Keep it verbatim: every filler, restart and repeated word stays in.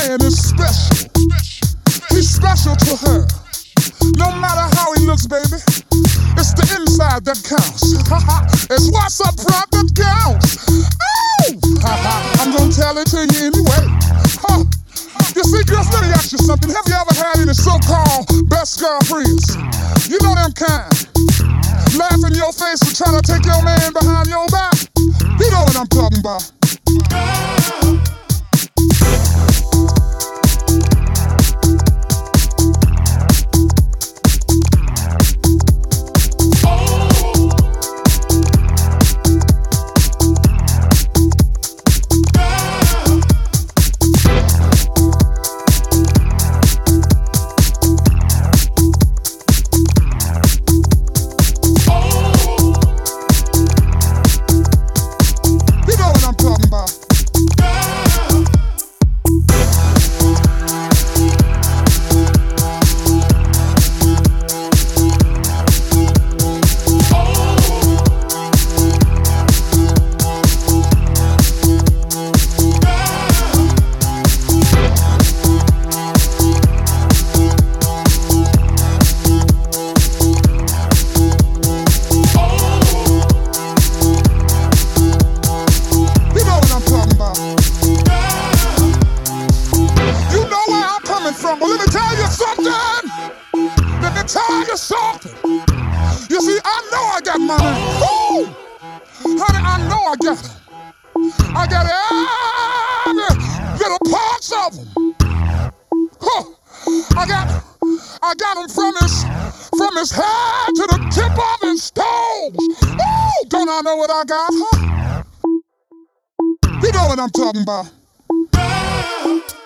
man is special. He's special to her. No matter how he looks, baby, it's the inside that counts. It's what's up front that counts. Oh! I'm gonna tell it to you anyway. Huh. You see, girls, let me ask you something. Have you ever had any so-called best girlfriends? You know them kind. Laugh in your face and try to take your man behind your back. You know what I'm talking about. Well, let me tell you something. Let me tell you something. You see, I know I got money. Ooh, honey, I know I got it. I got every little parts of them. Huh. I got, I got them from his, from his head to the tip of his toes. Ooh, don't I know what I got, huh? You know what I'm talking about.